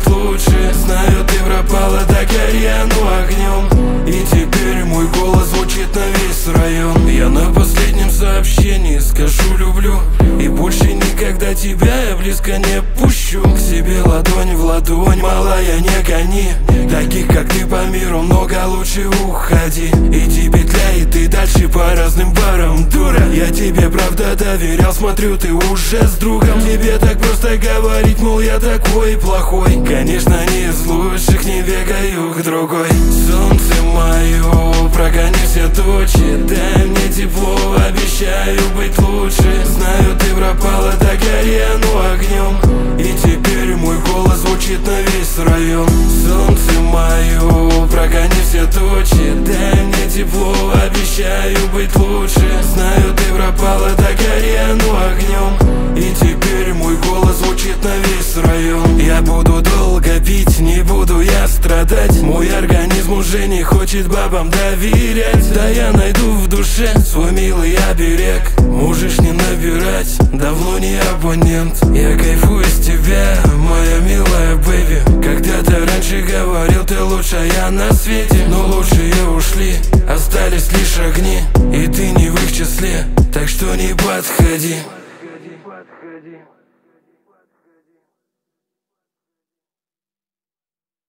быть лучше. Знаю, ты пропала, так горяну огнем, и теперь мой голос звучит на весь район. Я на последнем сообщении скажу люблю, и больше никогда тебя я близко не пущу. К себе ладонь в ладонь, малая, не гони. Таких, как ты, по миру много, лучше уходи. Иди петляй, ты дальше по разным барам, дура. Я тебе правда доверял, смотрю, ты уже с другом. Тебе так просто говорить, мол, я такой плохой. Конечно, не из лучших, не бегаю к другой. Солнце мое, прогони все тучи, дай мне тепло, обещаю быть лучше. Знаю, ты пропала, так горяну огнем, и теперь мой голос звучит на весь район. Солнце мое, прогони все тучи, дай мне тепло, обещаю быть лучше. Знаю, ты пропала, так горяну огнем, и теперь мой голос звучит на весь район. Я буду долго пить, не буду я страдать. Мой организм уже не хочет бабам доверять. Да я найду в душе свой милый оберег. Можешь не набирать, давно не абонент. Я кайфую с тебя, моя милая бэйби. Когда-то раньше говорил, ты лучшая на свете, но лучшие ушли, остались лишь огни, и ты не в их числе, так что не подходи.